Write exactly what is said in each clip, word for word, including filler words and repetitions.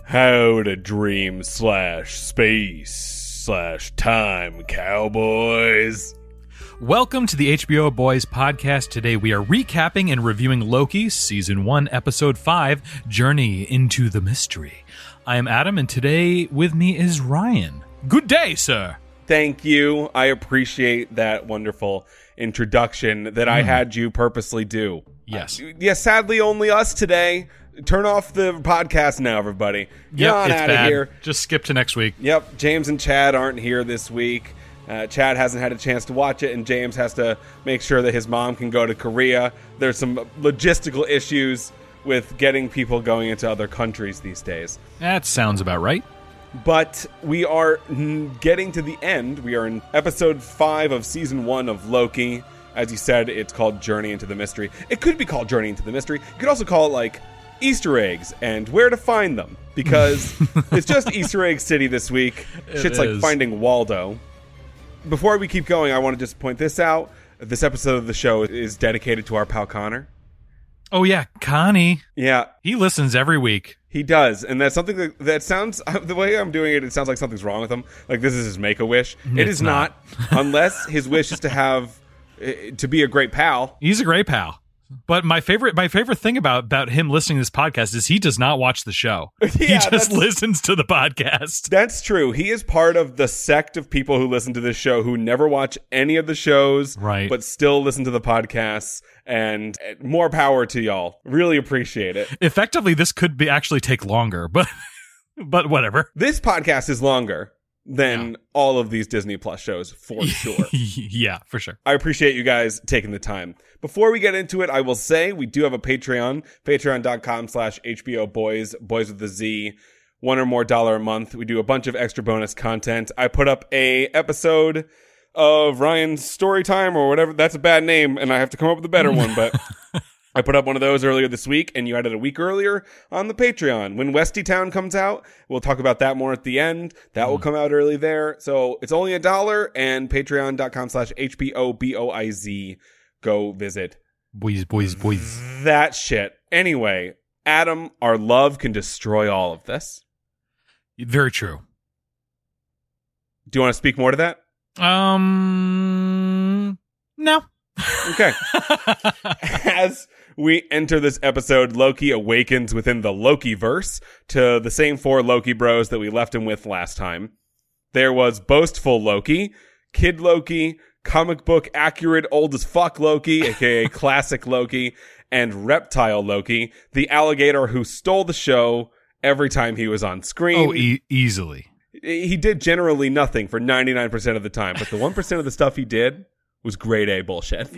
How to dream slash space slash time, cowboys. Welcome to the H B O Boys podcast. Today we are recapping and reviewing Loki, Season one, Episode five, Journey into the Mystery. I am Adam, and today with me is Ryan. Good day, sir. Thank you. I appreciate that wonderful introduction that mm. I had you purposely do. Yes. Uh, yeah, sadly, only us today. Turn off the podcast now, everybody. Get yep, on it's out of bad. here. Just skip to next week. Yep, James and Chad aren't here this week. Uh, Chad hasn't had a chance to watch it, and James has to make sure that his mom can go to Korea. There's some logistical issues with getting people going into other countries these days. That sounds about right. But we are getting to the end. We are in episode five of season one of Loki. As you said, it's called Journey into the Mystery. It could be called Journey into the Mystery. You could also call it, like, Easter eggs and where to find them, because it's just Easter egg city this week. It Shit's is. like Finding Waldo. Before we keep going, I want to just point this out. This episode of the show is dedicated to our pal Connor. Oh, yeah, Connie. Yeah. He listens every week. He does, and that's something that, that sounds, the way I'm doing it, it sounds like something's wrong with him. Like, this is his make-a-wish. It It's is not, not. unless his wish is to have, uh, to be a great pal. He's a great pal. But my favorite my favorite thing about, about him listening to this podcast is he does not watch the show. Yeah, he just that's- listens to the podcast. That's true. He is part of the sect of people who listen to this show who never watch any of the shows, Right. but still listen to the podcasts, and more power to y'all. Really appreciate it. Effectively, this could be actually take longer, but but whatever. This podcast is longer than Yeah. all of these Disney Plus shows, for sure. Yeah, for sure. I appreciate you guys taking the time. Before we get into it, I will say we do have a Patreon, patreon.com slash HBO Boys, Boys with the Z, one or more dollar a month. We do a bunch of extra bonus content. I put up a episode of Ryan's Storytime or whatever. That's a bad name, and I have to come up with a better one, but I put up one of those earlier this week, and you had it a week earlier on the Patreon. When Westy Town comes out, we'll talk about that more at the end. That mm. will come out early there. So it's only a dollar, and patreon.com slash H-B-O-B-O-I-Z. Go visit. Boys, boys, boys. That shit. Anyway, Adam, our love can destroy all of this. Very true. Do you want to speak more to that? Um, no. Okay. As we enter this episode, Loki awakens within the Loki-verse to the same four Loki bros that we left him with last time. There was boastful Loki, Kid Loki, comic book accurate old as fuck Loki, aka classic Loki, and reptile Loki, the alligator who stole the show every time he was on screen. Oh, e- easily. He did generally nothing for ninety-nine percent of the time, but the one percent of the stuff he did was grade A bullshit.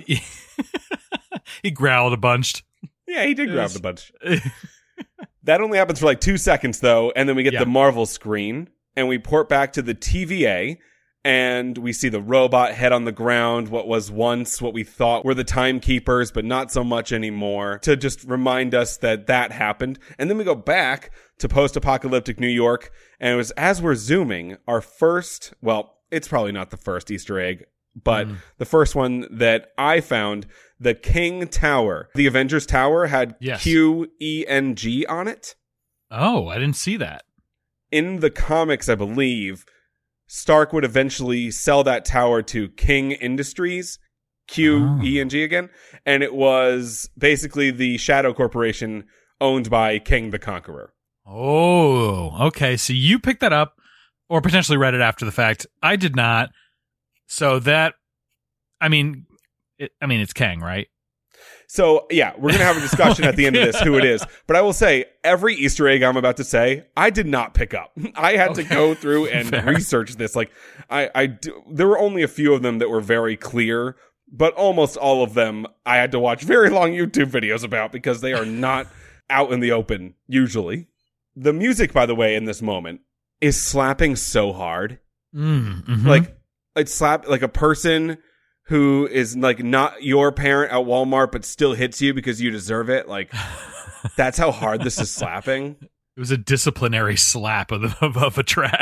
He growled a bunch. Yeah, he did growl a bunch. That only happens for like two seconds, though, and then we get Yeah. the Marvel screen, and we port back to the T V A, and we see the robot head on the ground, what was once what we thought were the timekeepers, but not so much anymore, to just remind us that that happened. And then we go back to post-apocalyptic New York, and it was as we're zooming, our first, well, it's probably not the first Easter egg, but mm. the first one that I found, the King Tower. The Avengers Tower had Yes. Q E N G on it. Oh, I didn't see that. In the comics, I believe, Stark would eventually sell that tower to King Industries, Q E N G again, and it was basically the Shadow Corporation owned by King the Conqueror. Oh, okay. So you picked that up or potentially read it after the fact. I did not. So that, I mean, it, I mean, it's Kang, right? So, yeah, we're going to have a discussion at the end of this, who it is. But I will say, every Easter egg I'm about to say, I did not pick up. I had Okay. to go through and Fair. research this. Like, I, I do, there were only a few of them that were very clear, but almost all of them I had to watch very long YouTube videos about because they are not out in the open, usually. The music, by the way, in this moment is slapping so hard. Mm, mm-hmm. Like, it's slap, like a person who is like not your parent at Walmart, but still hits you because you deserve it. Like, that's how hard this is slapping. It was a disciplinary slap of, the, of, of a track.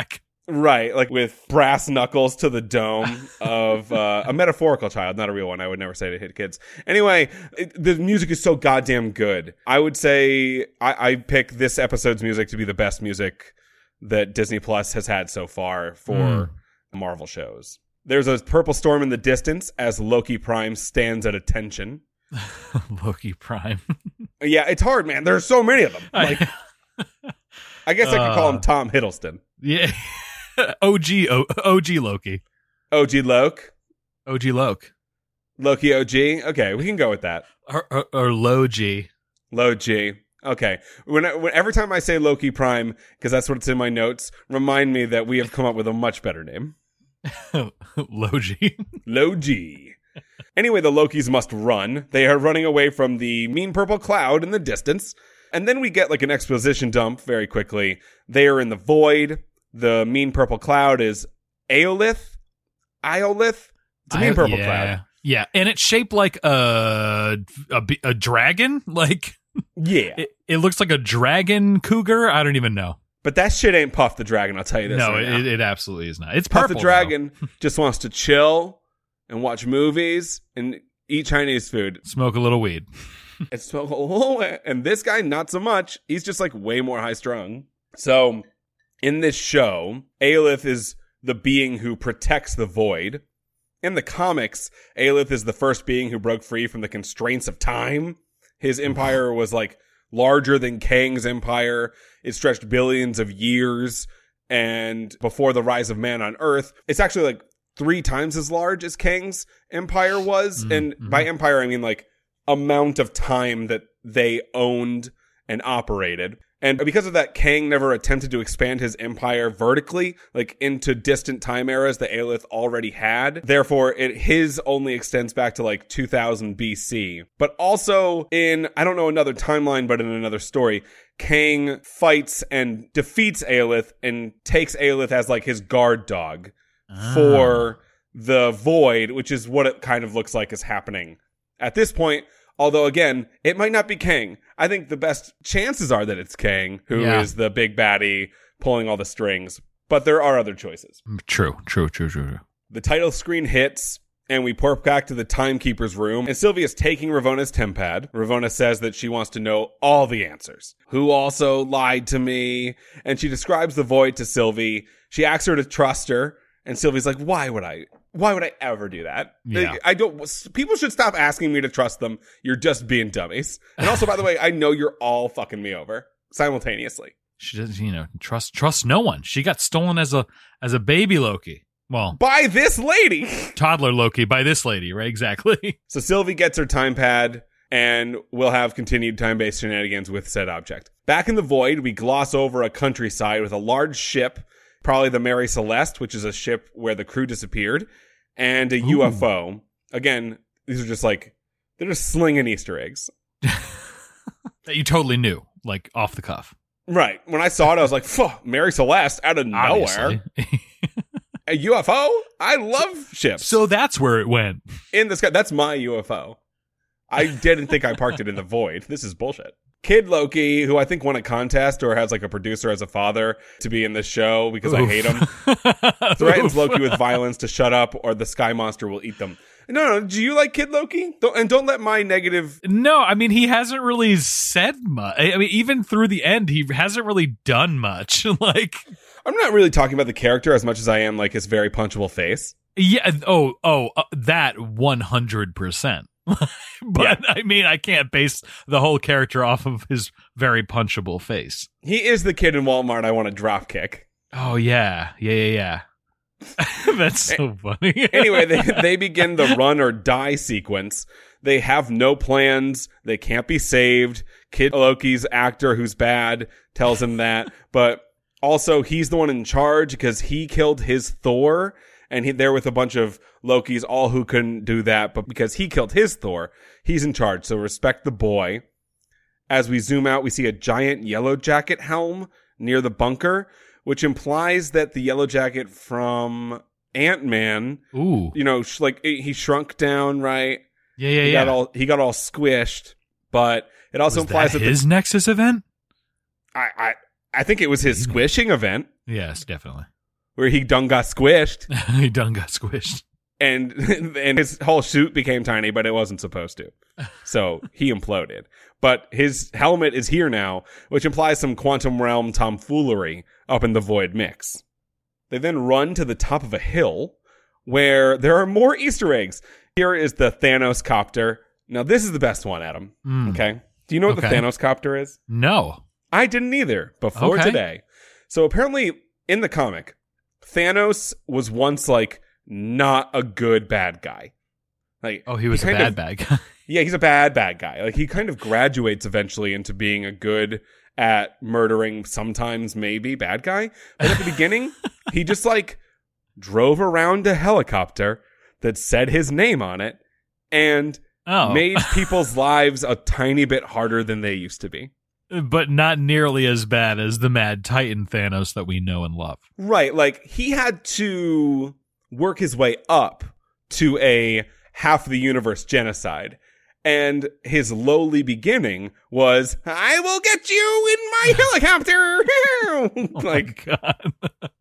Right, like with brass knuckles to the dome of uh, a metaphorical child, not a real one. I would never say to hit kids. Anyway, it, the music is so goddamn good. I would say I, I pick this episode's music to be the best music that Disney Plus has had so far for mm. Marvel shows. There's a purple storm in the distance as Loki Prime stands at attention. Loki Prime. Yeah, it's hard, man. There's so many of them. Like, I guess I could call him Tom Hiddleston. Yeah. O G o, O G Loki. O G Loke. O G Loke. Loki O G. Okay, we can go with that. Or, or, or Low G. Low G. Okay. When, when every time I say Loki Prime, because that's what's in my notes, remind me that we have come up with a much better name. Low G. Low G. Anyway, the Lokis must run. They are running away from the mean purple cloud in the distance. And then we get like an exposition dump very quickly. They are in the void. The mean purple cloud is Aolith. Iolith? It's a mean purple yeah. cloud. Yeah, and it's shaped like a a, a dragon. Like, yeah, it, it looks like a dragon cougar. I don't even know. But that shit ain't Puff the Dragon. I'll tell you this. No, right it, now. it absolutely is not. It's Puff purple. the Dragon just wants to chill and watch movies and eat Chinese food, smoke a little weed, and smoke a little. And this guy, not so much. He's just like way more high strung. So. In this show, Aelith is the being who protects the void. In the comics, Aelith is the first being who broke free from the constraints of time. His empire was like larger than Kang's empire. It stretched billions of years. And before the rise of man on Earth, it's actually like three times as large as Kang's empire was. Mm-hmm. And by empire, I mean like amount of time that they owned and operated. And because of that, Kang never attempted to expand his empire vertically, like into distant time eras that Aelith already had. Therefore, it his only extends back to like two thousand B C. But also in, I don't know another timeline, but in another story, Kang fights and defeats Aelith and takes Aelith as like his guard dog ah. for the void, which is what it kind of looks like is happening at this point. Although, again, it might not be Kang. I think the best chances are that it's Kang, who yeah. is the big baddie pulling all the strings. But there are other choices. True, true, true, true, true. The title screen hits, and we port back to the Timekeeper's room. And Sylvia's taking Ravona's tempad. Ravona says that she wants to know all the answers. Who also lied to me? And she describes the void to Sylvie. She asks her to trust her. And Sylvie's like, why would I? Why would I ever do that? Yeah. I don't. People should stop asking me to trust them. You're just being dummies. And also, by the way, I know you're all fucking me over simultaneously. She doesn't, you know, trust trust no one. She got stolen as a as a baby Loki. Well, by this lady, toddler Loki. By this lady, right? Exactly. So Sylvie gets her time pad, and we'll have continued time-based shenanigans with said object. Back in the void, we gloss over a countryside with a large ship. Probably the Mary Celeste, which is a ship where the crew disappeared, and a Ooh. U F O. Again, these are just like, they're just slinging Easter eggs. That you totally knew, like off the cuff. Right. When I saw it, I was like, fuck, Mary Celeste out of nowhere. A U F O? I love so, ships. So that's where it went. In the sky. That's my U F O. I didn't think I parked it in the void. This is bullshit. Kid Loki, who I think won a contest or has like a producer as a father to be in this show because Oof. I hate him, threatens Loki with violence to shut up or the sky monster will eat them. No, no, do you like Kid Loki? Don't, and don't let my negative... No, I mean, he hasn't really said much. I mean, even through the end, he hasn't really done much. Like, I'm not really talking about the character as much as I am like his very punchable face. Yeah, oh, oh, uh, that one hundred percent. But yeah. I mean, I can't base the whole character off of his very punchable face. He is the kid in Walmart I want to drop kick. Oh yeah, yeah, yeah, yeah. That's so funny. Anyway, they they begin the run or die sequence. They have no plans. They can't be saved. Kid Loki's actor, who's bad, tells him that. But also, he's the one in charge because he killed his Thor. And he, they're with a bunch of Lokis, all who couldn't do that. But because he killed his Thor, he's in charge. So respect the boy. As we zoom out, we see a giant Yellow Jacket helm near the bunker, which implies that the Yellow Jacket from Ant-Man, Ooh. you know, sh- like he shrunk down, right? Yeah, yeah, he yeah. Got all, he got all squished. But it also was implies that, that his the, Nexus event? I, I, I think it was his squishing event. Yes, definitely. where he done got squished. He done got squished. And and his whole suit became tiny, but it wasn't supposed to. So he imploded. But his helmet is here now, which implies some quantum realm tomfoolery up in the void mix. They then run to the top of a hill where there are more Easter eggs. Here is the Thanos copter. Now, this is the best one, Adam. Mm. Okay. Do you know what Okay. the Thanos copter is? No. I didn't either before Okay. today. So apparently in the comic, Thanos was once like not a good bad guy. Like Oh, he was a kind bad of- bag. Yeah, he's a bad bad guy. Like he kind of graduates eventually into being a good at murdering, sometimes maybe bad guy. But at the beginning, he just like drove around a helicopter that said his name on it and Oh. made people's lives a tiny bit harder than they used to be. But not nearly as bad as the Mad Titan Thanos that we know and love. Right, like he had to work his way up to a half the universe genocide. And his lowly beginning was, I will get you in my helicopter. Like, Oh my God.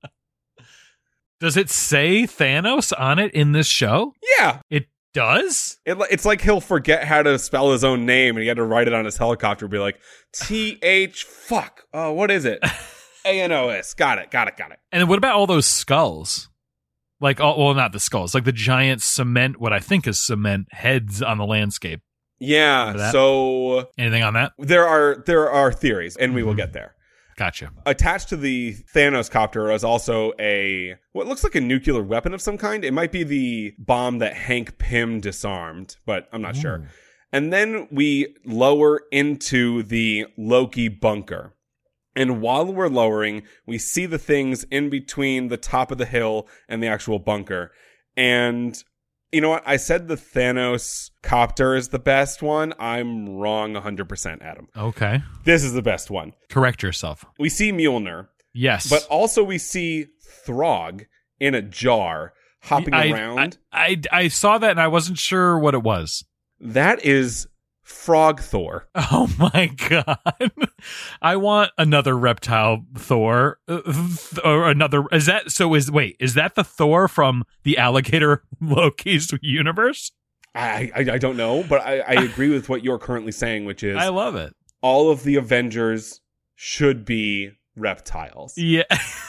Does it say Thanos on it in this show? yeah. It does? It, it's like he'll forget how to spell his own name and he had to write it on his helicopter and be like, T H fuck. Oh, what is it? A N O S. Got it, got it, got it. And what about all those skulls? Like, oh, well, not the skulls, like the giant cement, what I think is cement heads on the landscape. Remember Yeah, that? so Anything on that? there are there are theories, and we will get there. Gotcha. Attached to the Thanos copter is also a what looks like a nuclear weapon of some kind. It might be the bomb that Hank Pym disarmed, but I'm not sure. And then we lower into the Loki bunker. And while we're lowering, we see the things in between the top of the hill and the actual bunker. And you know what? I said the Thanos copter is the best one. I'm wrong one hundred percent, Adam. Okay. This is the best one. Correct yourself. We see Mjolnir, Yes. but also we see Throg in a jar hopping I, around. I, I, I saw that and I wasn't sure what it was. That is Frog Thor. Oh my God. I want another reptile Thor. Uh, th- or another. Is that so? Is wait, is that the Thor from the alligator Loki's universe? I, I, I don't know, but I, I agree with what you're currently saying, which is I love it. all of the Avengers should be reptiles. Yeah.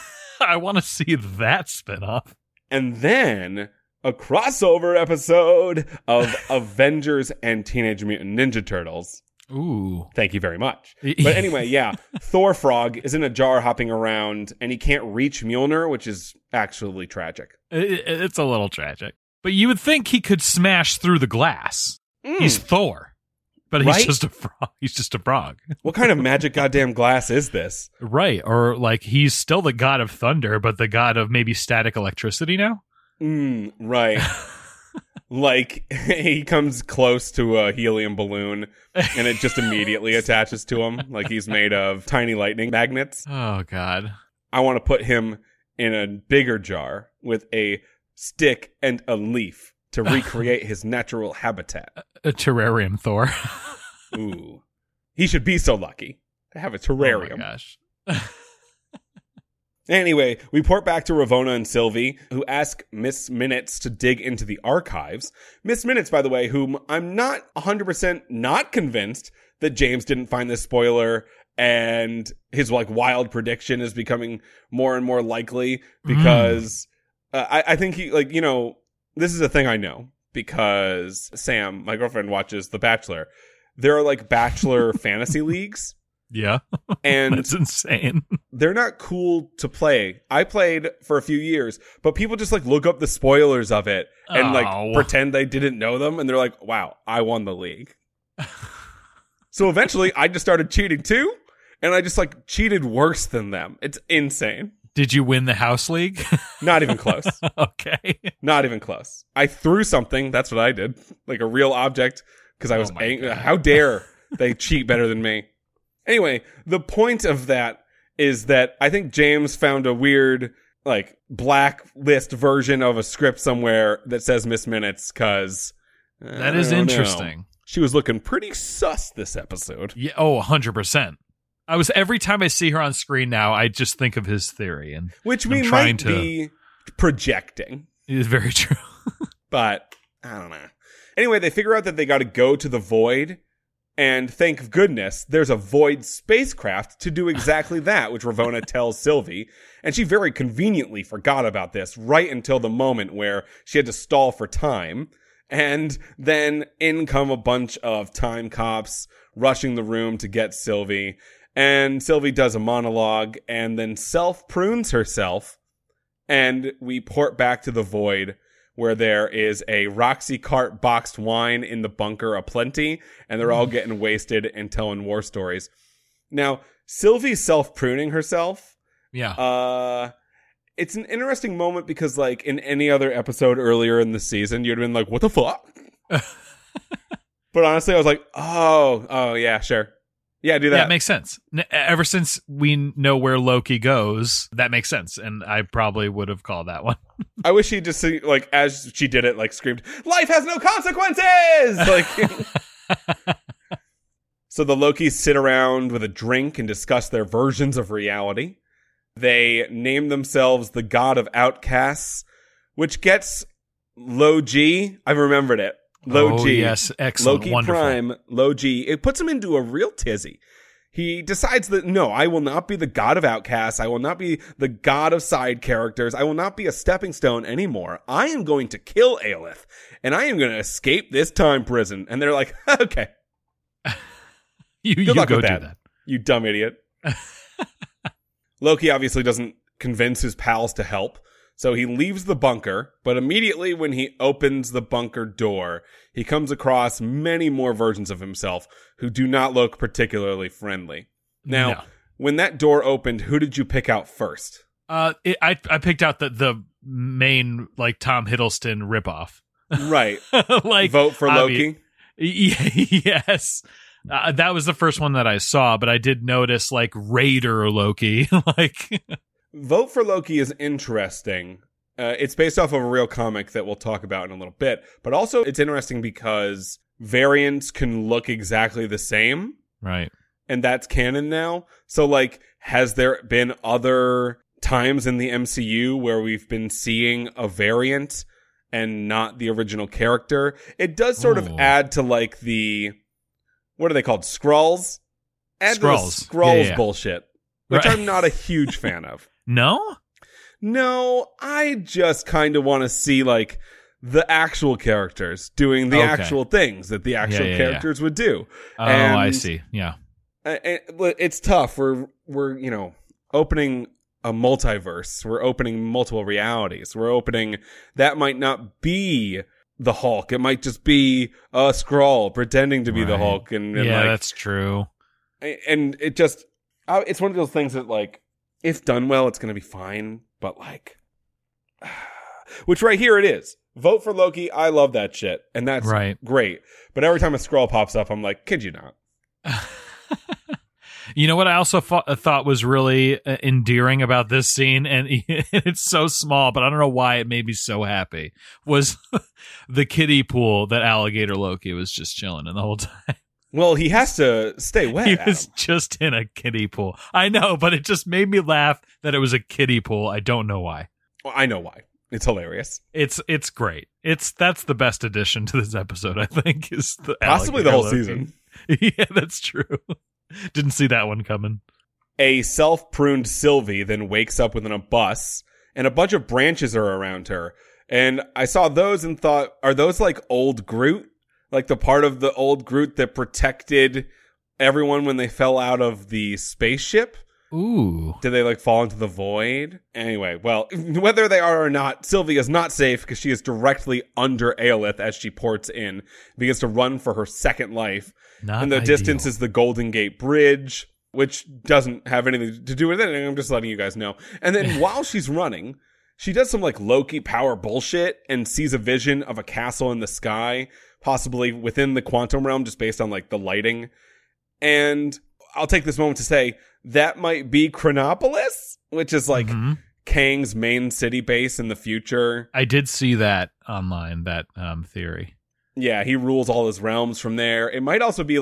I want to see that spinoff. And then a crossover episode of Avengers and Teenage Mutant Ninja Turtles. Ooh. Thank you very much. But anyway, yeah, Thor Frog is in a jar hopping around, and he can't reach Mjolnir, which is actually tragic. It, it's a little tragic. But you would think he could smash through the glass. Mm. He's Thor. But he's Right? just a frog. He's just a frog. What kind of magic goddamn glass is this? Right. Or like he's still the god of thunder, but the god of maybe static electricity now? Mm, right. Like, he comes close to a helium balloon, and it just immediately attaches to him, like he's made of tiny lightning magnets. Oh, God. I want to put him in a bigger jar with a stick and a leaf to recreate his natural habitat. A terrarium Thor. Ooh. He should be so lucky to have a Oh, my terrarium. gosh. Anyway, we port back to Ravonna and Sylvie, who ask Miss Minutes to dig into the archives. Miss Minutes, by the way, whom I'm not one hundred percent not convinced that James didn't find this spoiler, and his like wild prediction is becoming more and more likely because uh, I, I think he, like, you know, this is a thing I know because Sam, my girlfriend, watches The Bachelor. There are like Bachelor fantasy leagues. Yeah. And That's insane. they're not cool to play. I played for a few years, but people just like look up the spoilers of it and Oh. like pretend they didn't know them. And they're like, wow, I won the league. So eventually I just started cheating too. And I just like cheated worse than them. It's insane. Did you win the house league? Not even close. Okay. Not even close. I threw something. That's what I did. Like a real object. Cause I was Oh my angry. God. How dare they cheat better than me? Anyway, the point of that is that I think James found a weird, like, blacklist version of a script somewhere that says Miss Minutes, because... That is interesting. She was looking pretty sus this episode. Yeah. Oh, one hundred percent. I was every time I see her on screen now, I just think of his theory, and which we I'm trying might to, be projecting. It is very true, but I don't know. Anyway, they figure out that they got to go to the void, and thank goodness there's a void spacecraft to do exactly that, which Ravonna tells Sylvie, and she very conveniently forgot about this right until the moment where she had to stall for time, and then in come a bunch of time cops rushing the room to get Sylvie. And Sylvie does a monologue and then self-prunes herself. And we port back to the void where there is a Roxy Cart boxed wine in the bunker aplenty. And they're all getting wasted and telling war stories. Now, Sylvie's self-pruning herself. Yeah. Uh, it's an interesting moment because, like, in any other episode earlier in the season, you'd have been like, what the fuck? But honestly, I was like, oh, oh, yeah, sure. Yeah, do that. Yeah, it makes sense. N- ever since we know where Loki goes, that makes sense. And I probably would have called that one. I wish he'd just, like, as she did it, like, screamed, life has no consequences! Like, so the Lokis sit around with a drink and discuss their versions of reality. They name themselves the God of Outcasts, which gets Low G. I've remembered it. Low oh, G. yes, excellent, Loki wonderful. Prime, Low G. It puts him into a real tizzy. He decides that, no, I will not be the God of Outcasts. I will not be the God of side characters. I will not be a stepping stone anymore. I am going to kill Aelith, and I am going to escape this time prison. And they're like, okay. you Good you luck go with do that, that. you dumb idiot. Loki obviously doesn't convince his pals to help. So he leaves the bunker, but immediately when he opens the bunker door, he comes across many more versions of himself who do not look particularly friendly. Now, No. when that door opened, who did you pick out first? Uh, it, I I picked out the the main like Tom Hiddleston ripoff. Right. Like Vote for obvi- Loki? Yes. Uh, that was the first one that I saw, but I did notice like Raider Loki. Like Vote for Loki is interesting. Uh, it's based off of a real comic that we'll talk about in a little bit. But also it's interesting because variants can look exactly the same. Right. And that's canon now. So, like, has there been other times in the M C U where we've been seeing a variant and not the original character? It does sort Ooh. of add to, like, the... What are they called? Skrulls? Add Skrulls. to the Skrulls Yeah, yeah. bullshit. Which Right. I'm not a huge fan of. No? No, I just kind of want to see, like, the actual characters doing the Okay. actual things that the actual yeah, yeah. characters would do. Oh, And- I see. Yeah. Uh, it- it's tough. We're, we're, you know, opening a multiverse. We're opening multiple realities. We're opening, that might not be the Hulk. It might just be a Skrull pretending to be the Right. Hulk. And, and yeah, like, that's true. and it just, uh, it's one of those things that, like, if done well, it's going to be fine. But, like, which right here it is. Vote for Loki. I love that shit. And that's Right. great. But every time a Skrull pops up, I'm like, kid you not. You know what I also fo- thought was really uh, endearing about this scene, and it's so small, but I don't know why it made me so happy, was the kiddie pool that Alligator Loki was just chilling in the whole time. Well, he has to stay wet. He Adam. was just in a kiddie pool. I know, but it just made me laugh that it was a kiddie pool. I don't know why. Well, I know why. It's hilarious. It's it's great. It's that's the best addition to this episode, I think, is the Possibly the Alligator whole Loki. season. Yeah, that's true. Didn't see that one coming. A self-pruned Sylvie then wakes up within a bus, and a bunch of branches are around her. And I saw those and thought, are those like old Groot? Like the part of the old Groot that protected everyone when they fell out of the spaceship? Ooh. Did they like fall into the void? Anyway, well, whether they are or not, Sylvie is not safe because she is directly under Aelith as she ports in, begins to run for her second life. Not In the ideal. distance is the Golden Gate Bridge, which doesn't have anything to do with it. And I'm just letting you guys know. And then while she's running, she does some like Loki power bullshit and sees a vision of a castle in the sky, possibly within the quantum realm, just based on like the lighting. And I'll take this moment to say that might be Chronopolis, which is like Mhm. Kang's main city base in the future. I did see that online, that um, theory. Yeah, he rules all his realms from there. It might also be like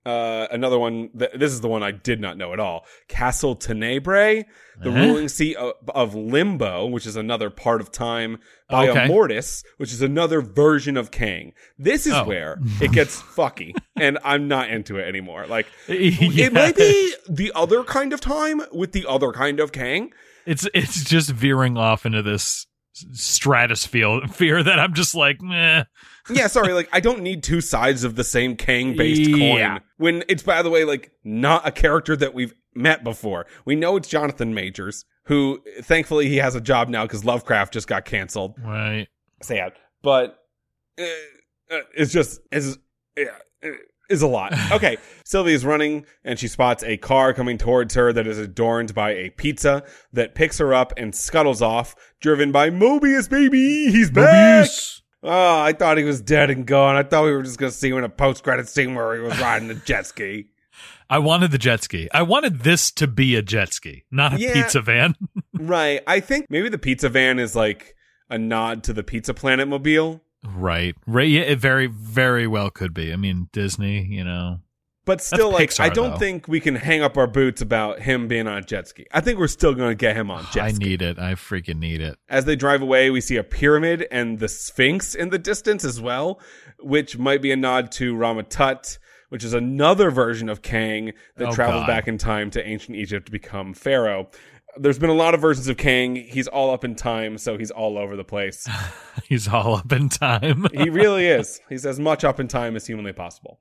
Uh, another one, th- this is the one I did not know at all. Castle Tenebrae, the Uh-huh. ruling seat of, of Limbo, which is another part of time. Bio Okay. Mortis, which is another version of Kang. This is Oh. where it gets fucky, and I'm not into it anymore. Like, Yeah. it might be the other kind of time with the other kind of Kang. It's it's just veering off into this stratosphere fear that I'm just like, meh. Yeah, sorry, like, I don't need two sides of the same Kang-based Yeah. coin. When it's, by the way, like, not a character that we've met before. We know it's Jonathan Majors, who, thankfully, he has a job now because Lovecraft just got canceled. Right. Sad. But, uh, uh, it's just, it's, yeah, uh, is a lot. Okay, Sylvie's running, and she spots a car coming towards her that is adorned by a pizza that picks her up and scuttles off, driven by Mobius, baby! He's back! Mobius. Oh, I thought he was dead and gone. I thought we were just going to see him in a post-credit scene where he was riding a jet ski. I wanted the jet ski. I wanted this to be a jet ski, not a Yeah. pizza van. Right. I think maybe the pizza van is like a nod to the Pizza Planet mobile. Right. Right. Yeah, it very, very well could be. I mean, Disney, you know. But still, like, Pixar, I don't though. think we can hang up our boots about him being on a jet ski. I think we're still going to get him on jet I ski. need it. I freaking need it. As they drive away, we see a pyramid and the Sphinx in the distance as well, which might be a nod to Rama Tut, which is another version of Kang that Oh, traveled God. back in time to ancient Egypt to become Pharaoh. There's been a lot of versions of Kang. He's all up in time, so he's all over the place. He's all up in time. He really is. He's as much up in time as humanly possible.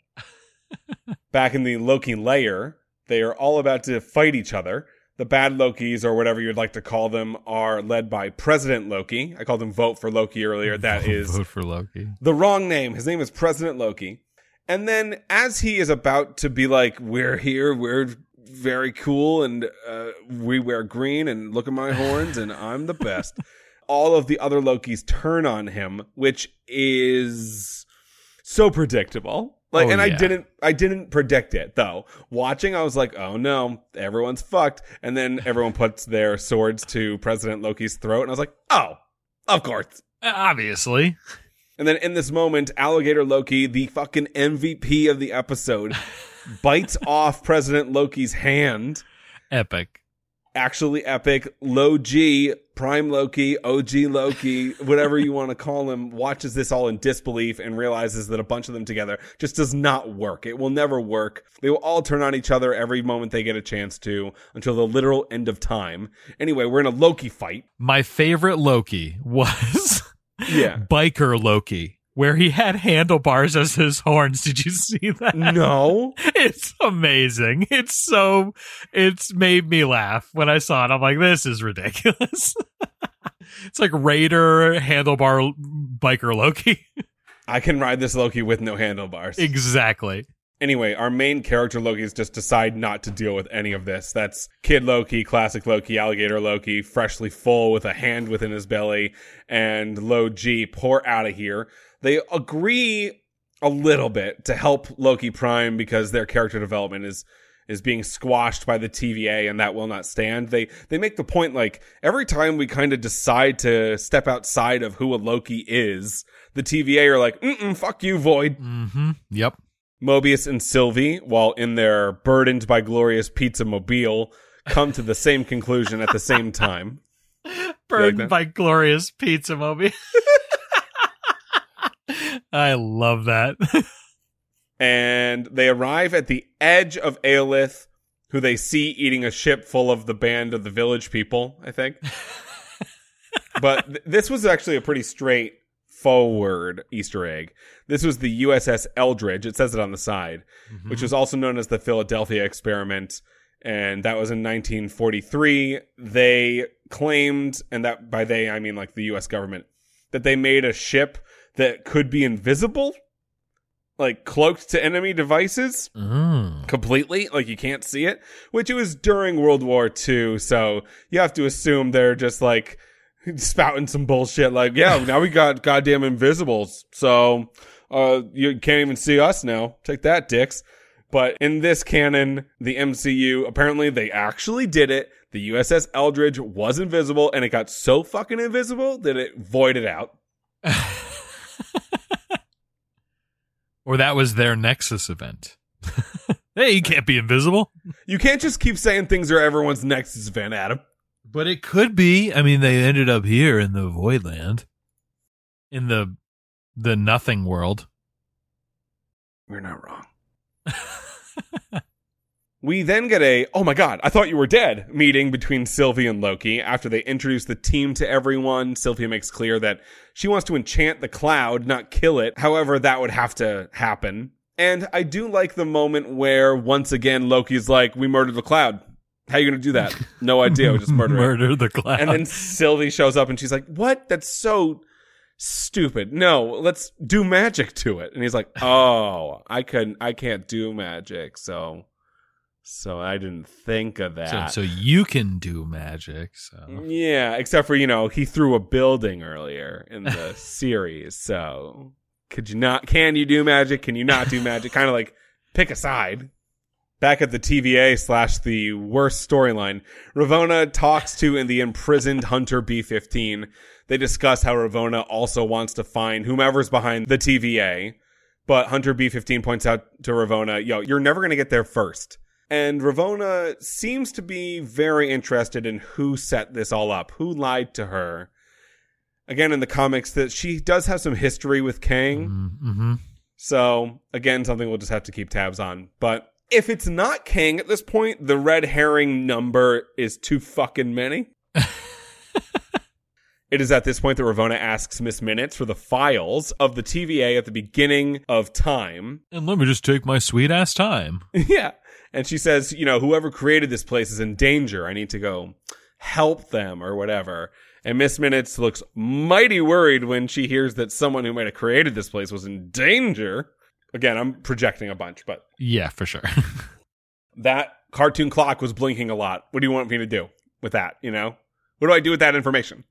Back in the Loki lair, they are all about to fight each other. The bad Lokis, or whatever you'd like to call them, are led by President Loki. I called him Vote for Loki earlier. That is Vote for Loki. the wrong name. His name is President Loki. And then as he is about to be like, we're here, we're very cool, and uh, we wear green, and look at my horns, and I'm the best. All of the other Lokis turn on him, which is so predictable. Like, Oh, and I yeah. didn't, I didn't predict it though. Watching, I was like, oh no, everyone's fucked. And then everyone puts their swords to President Loki's throat, and I was like, oh, of course. Obviously. And then in this moment, Alligator Loki, the fucking M V P of the episode, bites off President Loki's hand. Epic. Actually epic. Low G, Prime Loki, O G Loki, whatever you want to call him, watches this all in disbelief and realizes that a bunch of them together just does not work. It will never work. They will all turn on each other every moment they get a chance to until the literal end of time. Anyway, we're in a Loki fight. My favorite Loki was Yeah. Biker Loki, where he had handlebars as his horns. Did you see that? No. It's amazing. It's so, it's made me laugh when I saw it. I'm like, this is ridiculous. It's like Raider handlebar Biker Loki. I can ride this Loki with no handlebars. Exactly. Anyway, our main character Lokis just decide not to deal with any of this. That's Kid Loki, Classic Loki, Alligator Loki, freshly full with a hand within his belly, and Low G pour out of here. They agree a little bit to help Loki Prime because their character development is is being squashed by the T V A, and that will not stand. They they make the point, like, every time we kind of decide to step outside of who a Loki is, the T V A are like, mm-mm, fuck you, Void. Mm-hmm. Yep. Mobius and Sylvie, while in their burdened by glorious pizza mobile, come to the same conclusion at the same time. Burdened that? by glorious pizza movie. I love that. And they arrive at the edge of Aelith, who they see eating a ship full of the band of the village people, I think. But th- this was actually a pretty straightforward Easter egg. This was the U S S Eldridge. It says it on the side, Mm-hmm. which was also known as the Philadelphia Experiment. And that was in nineteen forty-three. They claimed, and that by they, I mean like the U S government, that they made a ship that could be invisible, like cloaked to enemy devices Mm. completely, like you can't see it, which it was during World War Two. So you have to assume they're just like spouting some bullshit like, yeah, now we got goddamn invisibles. So uh, you can't even see us now. Take that, dicks. But in this canon, the M C U, apparently they actually did it. The U S S Eldridge was invisible, and it got so fucking invisible that it voided out. Or that was their Nexus event. Hey, he can't be invisible. You can't just keep saying things are everyone's next event, Adam. But it could be. I mean, they ended up here in the Voidland. In the the nothing world. You're not wrong. We then get a, oh my god, I thought you were dead, meeting between Sylvie and Loki. After they introduce the team to everyone, Sylvie makes clear that she wants to enchant the cloud, not kill it. However, that would have to happen. And I do like the moment where, once again, Loki's like, we murdered the cloud. How are you going to do that? No idea, we just murder it. Murder the cloud. And then Sylvie shows up and she's like, what? That's so stupid. No, let's do magic to it. And he's like, oh, I couldn't, I can't do magic, so... So I didn't think of that. So, so you can do magic. So yeah, except for, you know, he threw a building earlier in the series. So could you not? Can you do magic? Can you not do magic? Kind of like pick a side. Back at the T V A slash the worst storyline, Ravonna talks to in the imprisoned Hunter B fifteen. They discuss how Ravonna also wants to find whomever's behind the T V A. But Hunter B fifteen points out to Ravonna, yo, you're never going to get there first. And Ravonna seems to be very interested in who set this all up, who lied to her. Again, in the comics, that she does have some history with Kang. Mm-hmm. So, again, something we'll just have to keep tabs on. But if it's not Kang at this point, the red herring number is too fucking many. It is at this point that Ravonna asks Miss Minutes for the files of the T V A at the beginning of time. And let me just take my sweet ass time. Yeah. And she says, you know, whoever created this place is in danger. I need to go help them or whatever. And Miss Minutes looks mighty worried when she hears that someone who might have created this place was in danger. Again, I'm projecting a bunch, but... Yeah, for sure. That cartoon clock was blinking a lot. What do you want me to do with that, you know? What do I do with that information?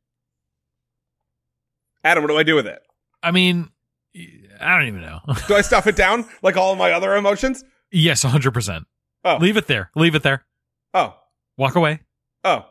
Adam, what do I do with it? I mean, I don't even know. Do I stuff it down like all of my other emotions? Yes, one hundred percent. Oh. Leave it there. Leave it there. Oh. Walk away. Oh.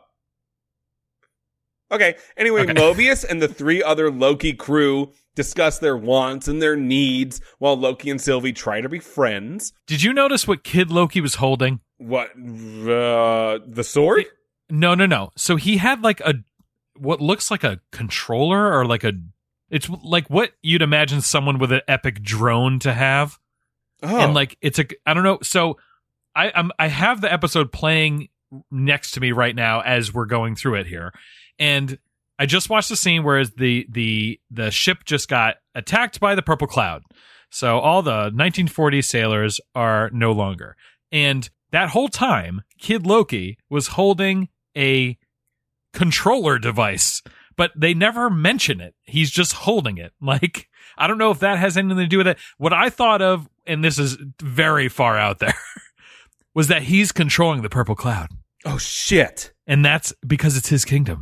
Okay. Anyway, okay. Mobius and the three other Loki crew discuss their wants and their needs while Loki and Sylvie try to be friends. Did you notice what Kid Loki was holding? What? Uh, the sword? It, no, no, no. So he had like a, what looks like a controller or like a, it's like what you'd imagine someone with an epic drone to have. Oh. And like, it's a, I don't know. So I, I'm, I have the episode playing next to me right now as we're going through it here. And I just watched the scene where the, the, the ship just got attacked by the purple cloud. So all the nineteen forties sailors are no longer. And that whole time, Kid Loki was holding a controller device, but they never mention it. He's just holding it. Like, I don't know if that has anything to do with it. What I thought of, and this is very far out there, was that he's controlling the purple cloud. Oh, shit. And that's because it's his kingdom.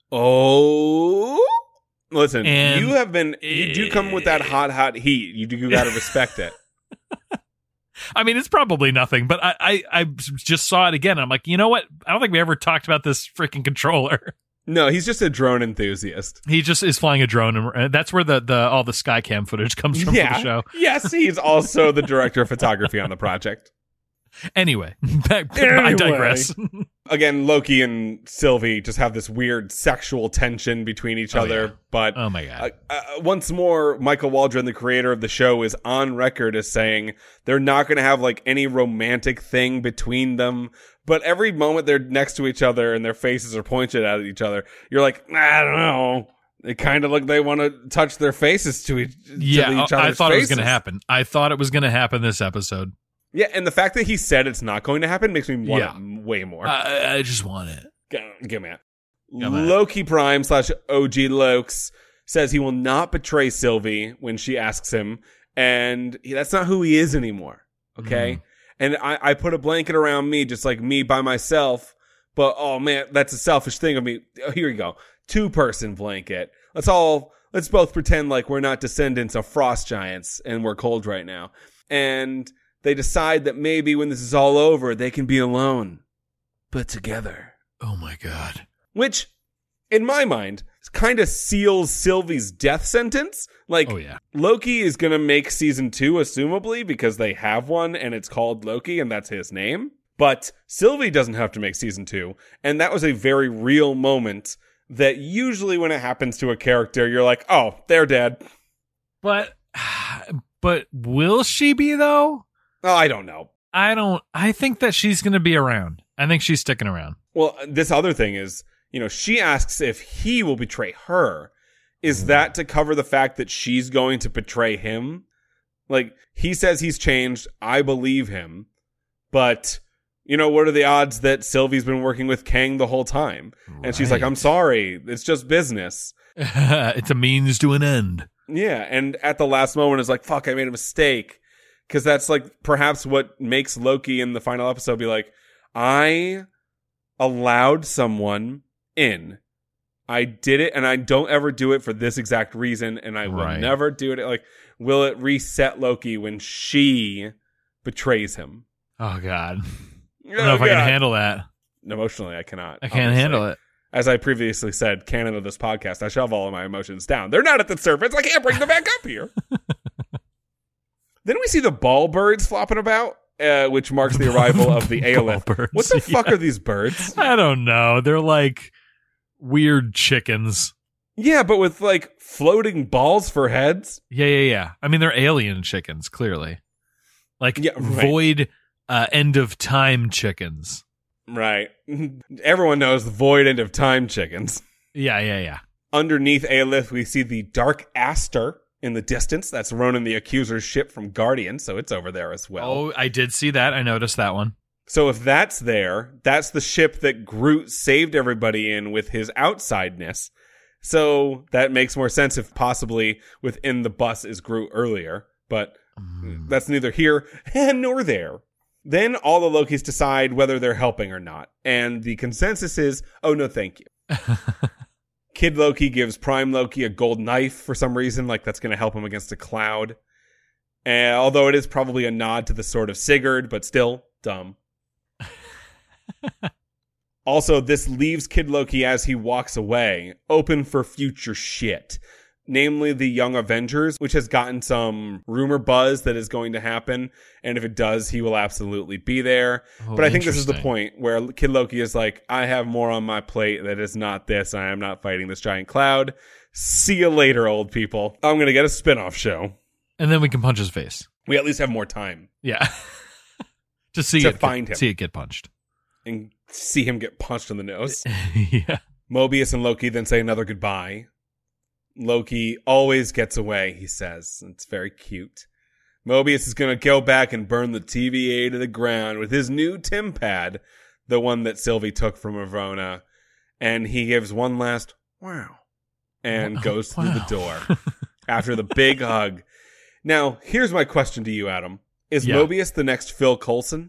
Oh, listen, And you have been, you do come with that hot, hot heat. You do, you got to respect it. I mean, it's probably nothing, but I, I, I just saw it again. And I'm like, you know what? I don't think we ever talked about this freaking controller. No, he's just a drone enthusiast. He just is flying a drone, and that's where the, the all the Skycam footage comes from Yeah. for the show. Yes, he's also the director of photography on the project. Anyway, back, Anyway. I digress. Again, Loki and Sylvie just have this weird sexual tension between each Oh, other. yeah. But Oh my god! uh, uh, once more, Michael Waldron, the creator of the show, is on record as saying they're not going to have like any romantic thing between them. But every moment they're next to each other and their faces are pointed at each other, you're like, I don't know. They kind of look they want to touch their faces to each, yeah, to each I other's thought faces. it was going to happen. I thought it was going to happen this episode. Yeah, and the fact that he said it's not going to happen makes me want Yeah. it way more. I, I just want it. G- Give me it. Give me it. Loki Prime slash O G Lokes says he will not betray Sylvie when she asks him, and he, that's not who he is anymore. Okay? Mm. And I, I put a blanket around me, just like me by myself, but oh man, that's a selfish thing of me. Oh, here you go. Two person blanket. Let's all, let's both pretend like we're not descendants of frost giants and we're cold right now. And they decide that maybe when this is all over, they can be alone, but together. Oh my god! Which, in my mind, kind of seals Sylvie's death sentence. Like, Oh, yeah. Loki is going to make season two, assumably, because they have one and it's called Loki and that's his name. But Sylvie doesn't have to make season two. And that was a very real moment that usually when it happens to a character, you're like, oh, they're dead. But, but will she be, though? Oh, I don't know. I don't, I think that she's going to be around. I think she's sticking around. Well, this other thing is, you know, she asks if he will betray her. Is that to cover the fact that she's going to betray him? Like, he says he's changed. I believe him. But, you know, what are the odds that Sylvie's been working with Kang the whole time? And she's like, Right. I'm sorry. It's just business. It's a means to an end. Yeah. And at the last moment is like, fuck, I made a mistake. Because that's like perhaps what makes Loki in the final episode be like, I allowed someone in. I did it, and I don't ever do it for this exact reason, and I will Right. never do it. Like, will it reset Loki when she betrays him? Oh, God. Oh, I don't know if I can God. handle that. Emotionally, I cannot. I can't obviously. handle it. As I previously said, canon of this podcast, I shove all of my emotions down. They're not at the surface. I can't bring them back up here. Then we see the ball birds flopping about, uh, which marks the arrival of the Aelith. Ballbirds, What the fuck yeah. are these birds? I don't know. They're like weird chickens. Yeah, but with like floating balls for heads. Yeah, yeah, yeah. I mean, they're alien chickens, clearly. Like Yeah, right. void uh, end of time chickens. Right. Everyone knows the void end of time chickens. Yeah, yeah, yeah. Underneath Aelith, we see the Dark Aster in the distance. That's Ronan the Accuser's ship from Guardian, so it's over there as well. Oh, I did see that. I noticed that one. So if that's there, that's the ship that Groot saved everybody in with his outsideness. So that makes more sense if possibly within the bus is Groot earlier. But Mm. that's neither here nor there. Then all the Lokis decide whether they're helping or not. And the consensus is, oh, no, thank you. Kid Loki gives Prime Loki a gold knife for some reason, like that's going to help him against a cloud. Uh, although it is probably a nod to the sword of Sigurd, but still dumb. Also, this leaves Kid Loki as he walks away, open for future shit. Namely, the Young Avengers, which has gotten some rumor buzz that is going to happen. And if it does, he will absolutely be there. Oh, but I think this is the interesting. point where Kid Loki is like, I have more on my plate that is not this. I am not fighting this giant cloud. See you later, old people. I'm going to get a spin-off show. And then we can punch his face. We at least have more time Yeah. Just see To it find get, him. see it get punched. and see him get punched in the nose. Yeah. Mobius and Loki then say another goodbye. Loki always gets away, he says. It's very cute. Mobius is going to go back and burn the T V A to the ground with his new TemPad, the one that Sylvie took from Ravonna. And he gives one last wow and Wow. goes through the Wow. door after the big hug. Now, here's my question to you, Adam. Is Yeah. Mobius the next Phil Coulson?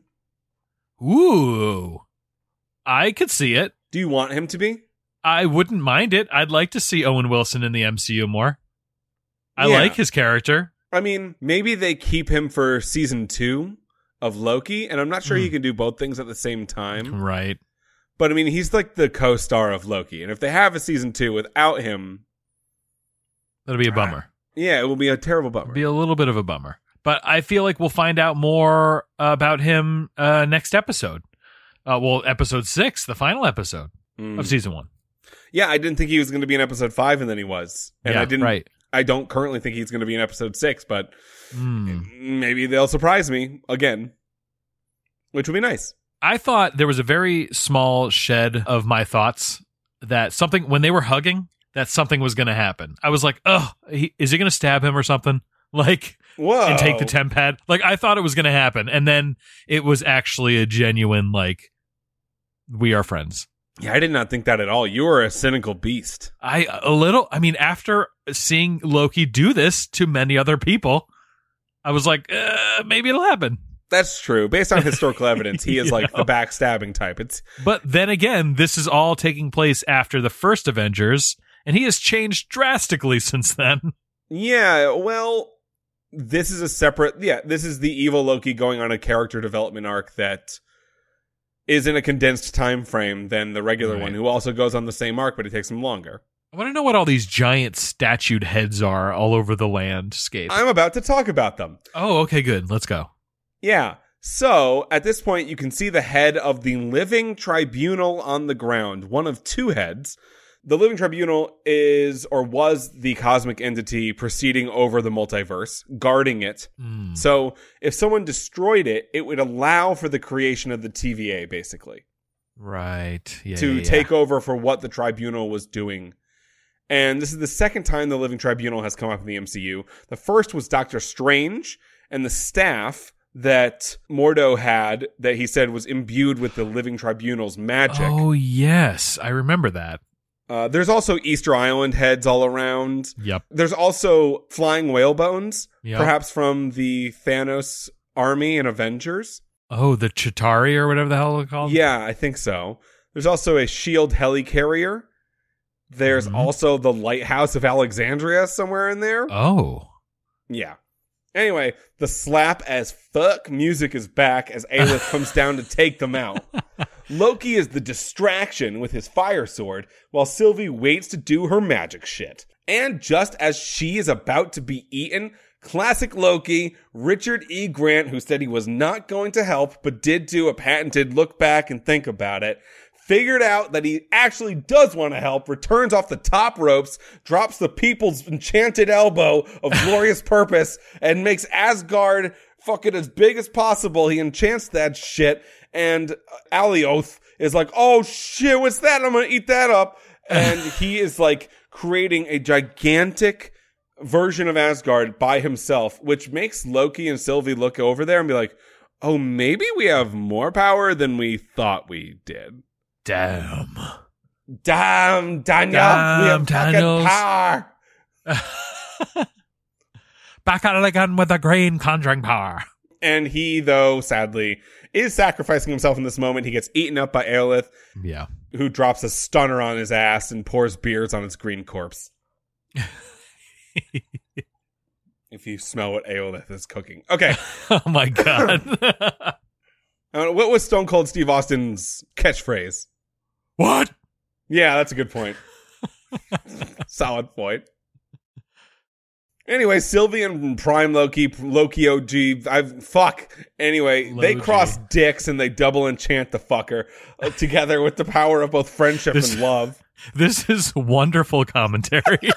Ooh. I could see it. Do you want him to be? I wouldn't mind it. I'd like to see Owen Wilson in the M C U more. I Yeah. like his character. I mean, maybe they keep him for season two of Loki, and I'm not sure he Hmm. can do both things at the same time. Right. But I mean, he's like the co-star of Loki, and if they have a season two without him, That'll be a bummer. yeah, it will be a terrible bummer. Be a little bit of a bummer. But I feel like we'll find out more about him uh, next episode. Uh, well, episode six, the final episode Mm. of season one. Yeah, I didn't think he was going to be in episode five, and then he was, and yeah, I didn't. Right. I don't currently think he's going to be in episode six, but Hmm. maybe they'll surprise me again, which would be nice. I thought there was a very small shed of my thoughts that something, when they were hugging, that something was going to happen. I was like, oh, he, is he going to stab him or something? Like, Whoa! and take the TemPad? Like, I thought it was going to happen. And then it was actually a genuine, like, we are friends. Yeah, I did not think that at all. You are a cynical beast. I, a little, I mean, after seeing Loki do this to many other people, I was like, uh, maybe it'll happen. That's true. Based on historical evidence, he is You like know? the backstabbing type. It's But then again, this is all taking place after the first Avengers, and he has changed drastically since then. yeah, well, this is a separate. Yeah, this is the evil Loki going on a character development arc that is in a condensed time frame than the regular Right. one, who also goes on the same arc, but it takes him longer. I want to know what all these giant statued heads are all over the landscape. I'm about to talk about them. Oh, okay, good. Let's go. Yeah. So, at this point, you can see the head of the Living Tribunal on the ground, one of two heads. The Living Tribunal is, or was, the cosmic entity proceeding over the multiverse, guarding it. Mm. So, if someone destroyed it, it would allow for the creation of the T V A, basically. Right. Yeah, to yeah, take yeah. over for what the Tribunal was doing. And this is the second time the Living Tribunal has come up in the M C U. The first was Doctor Strange and the staff that Mordo had that he said was imbued with the Living Tribunal's magic. Oh, yes. I remember that. Uh, there's also Easter Island heads all around. Yep. There's also flying whale bones, Yep. perhaps from the Thanos army and Avengers. Oh, the Chitauri or whatever the hell they're called? Yeah, I think so. There's also a shield helicarrier. There's Mhm. also the Lighthouse of Alexandria somewhere in there. Oh. Yeah. Anyway, the slap as fuck music is back as Aelith comes down to take them out. Loki is the distraction with his fire sword, while Sylvie waits to do her magic shit. And just as she is about to be eaten, classic Loki, Richard E. Grant, who said he was not going to help, but did do a patented look back and think about it, figured out that he actually does want to help, returns off the top ropes, drops the people's enchanted elbow of glorious purpose, and makes Asgard fucking as big as possible. He enchants that shit, and Alioth is like, oh shit, what's that? I'm gonna eat that up. And he is like creating a gigantic version of Asgard by himself, which makes Loki and Sylvie look over there and be like, oh, maybe we have more power than we thought we did. Damn. Damn, Daniel. Damn, we have Daniels. fucking power. Back at it again with the green conjuring power. And he, though, sadly, is sacrificing himself in this moment. He gets eaten up by Aelith, Yeah. who drops a stunner on his ass and pours beers on his green corpse. If you smell what Aelith is cooking. Okay. Oh my god. Uh, what was Stone Cold Steve Austin's catchphrase? What? Yeah, that's a good point. Solid point. Anyway, Sylvie and Prime Loki, Loki O G, I've, fuck. Anyway, they Logi. cross dicks and they double enchant the fucker uh, together with the power of both friendship This- and love. This is wonderful commentary.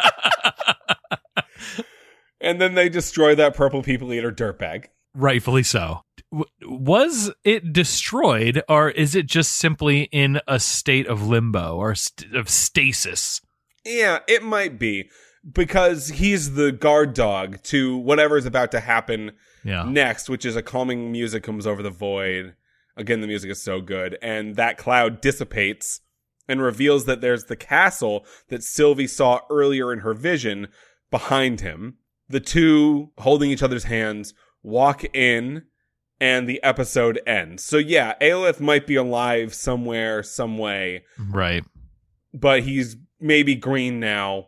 And then they destroy that purple people eater dirtbag. Rightfully so. W- Was it destroyed, or is it just simply in a state of limbo or st- of stasis? Yeah, it might be. Because he's the guard dog to whatever is about to happen Yeah. next, which is a calming music comes over the void. Again, the music is so good. And that cloud dissipates and reveals that there's the castle that Sylvie saw earlier in her vision behind him. The two, holding each other's hands, walk in, and the episode ends. So yeah, Aelith might be alive somewhere, some way, Right. but he's maybe green now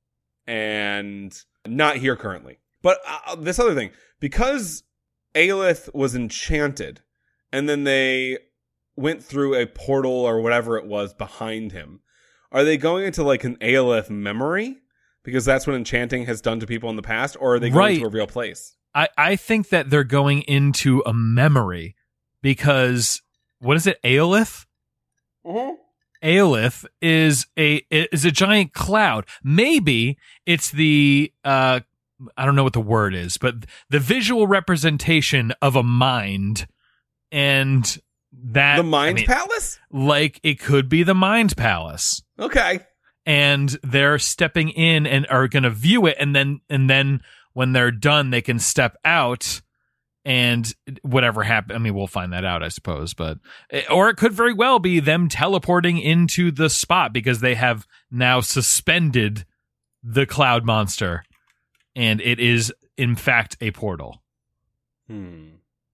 and not here currently. But uh, this other thing, because Aelith was enchanted, and then they went through a portal or whatever it was behind him, are they going into like an Aelith memory? Because that's what enchanting has done to people in the past, or are they going Right. to a real place? I, I think that they're going into a memory because, what is it, Aelith? Mm-hmm. Aelith is a is a giant cloud. Maybe it's the uh I don't know what the word is, but the visual representation of a mind, and that The Mind I mean, Palace? like it could be the Mind Palace, Okay. and they're stepping in and are going to view it, and then and then when they're done, they can step out. And whatever happened, I mean, we'll find that out, I suppose. But or it could very well be them teleporting into the spot because they have now suspended the cloud monster, and it is in fact a portal. Hmm.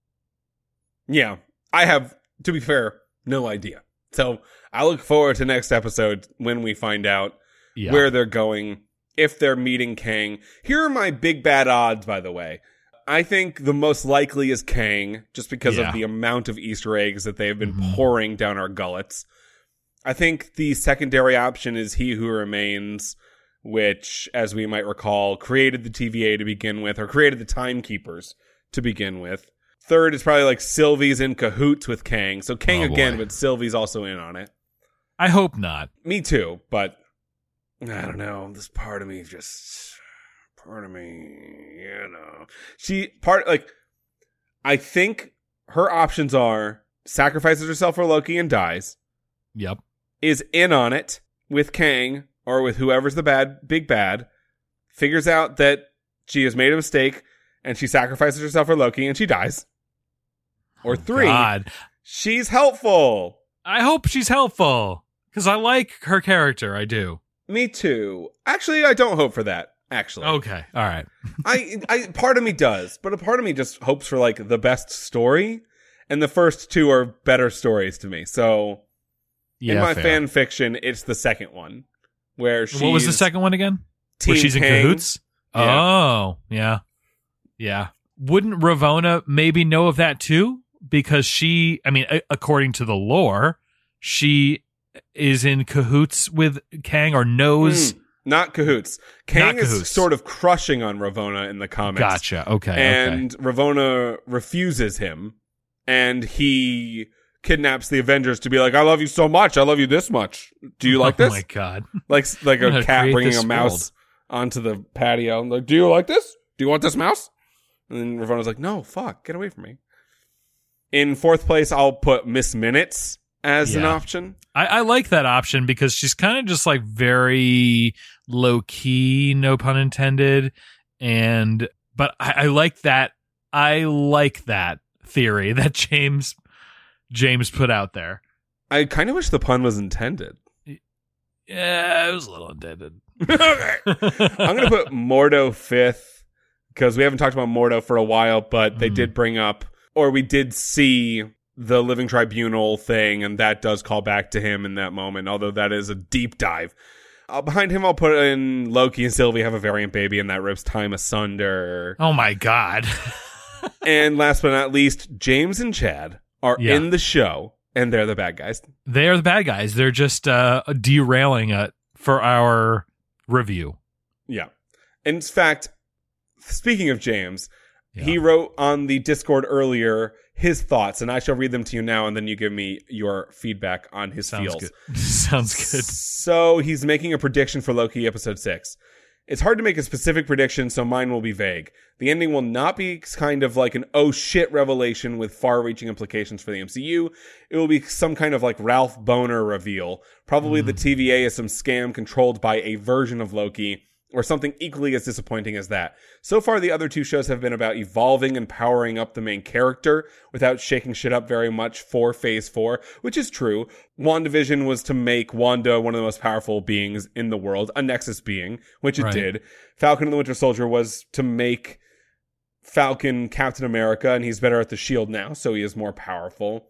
Yeah, I have, to be fair, no idea. So I look forward to next episode when we find out Yeah. where they're going, if they're meeting Kang. Here are my big bad odds, by the way. I think the most likely is Kang, just because Yeah. of the amount of Easter eggs that they have been Mhm. pouring down our gullets. I think the secondary option is He Who Remains, which, as we might recall, created the T V A to begin with, or created the Timekeepers to begin with. Third is probably like Sylvie's in cahoots with Kang. So Kang Oh, again, boy. but Sylvie's also in on it. I hope not. Me too, but I don't know. This part of me just, part of me, you know. She, part, like, I think her options are sacrifices herself for Loki and dies, Yep. is in on it with Kang or with whoever's the bad, big bad, figures out that she has made a mistake and she sacrifices herself for Loki and she dies. Or three, God. she's helpful. I hope she's helpful because I like her character. I do. Me too. Actually, I don't hope for that. Actually, Okay. All right. I, I, part of me does, but a part of me just hopes for like the best story, and the first two are better stories to me. So, Yeah. in my fair. fan fiction, it's the second one where she's What was the second one again? Team Where she's in Kang. cahoots? Yeah. Oh, yeah. Yeah. Wouldn't Ravonna maybe know of that too? Because she, I mean, a- according to the lore, she is in cahoots with Kang or knows. Mm, not cahoots. Kang Not is cahoots. sort of crushing on Ravonna in the comics. Gotcha. Okay. And Ravonna refuses him, and he kidnaps the Avengers to be like, I love you so much. I love you this much. Do you like Oh this? my God. Like like I'm a gonna cat create bringing this a mouse onto the patio. I'm like, do you like this? Do you want this mouse? And then Ravonna's like, no, fuck, get away from me. In fourth place, I'll put Miss Minutes as an Yeah. option. I, I like that option because she's kind of just like very low key, no pun intended. And, but I, I like that. I like that theory that James, James put out there. I kind of wish the pun was intended. Yeah, it was a little intended. Okay. I'm going to put Mordo fifth because we haven't talked about Mordo for a while, but they Mm. did bring up, or we did see the Living Tribunal thing, and that does call back to him in that moment, although that is a deep dive. Uh, behind him, I'll put in Loki and Sylvie have a variant baby, and that rips time asunder. Oh my God. And last but not least, James and Chad are Yeah. in the show, and they're the bad guys. They are the bad guys. They're just uh, derailing it for our review. Yeah. In fact, speaking of James, Yeah. he wrote on the Discord earlier his thoughts, and I shall read them to you now, and then you give me your feedback on his Sounds feels. good. Sounds good. So he's making a prediction for Loki episode six. It's hard to make a specific prediction, so mine will be vague. The ending will not be kind of like an oh shit revelation with far-reaching implications for the M C U. It will be some kind of like Ralph Boner reveal. Probably the T V A is some scam controlled by a version of Loki, or something equally as disappointing as that. So far, the other two shows have been about evolving and powering up the main character without shaking shit up very much for Phase four, which is true. WandaVision was to make Wanda one of the most powerful beings in the world, a Nexus being, which it Right. did. Falcon and the Winter Soldier was to make Falcon Captain America, and he's better at the shield now, so he is more powerful.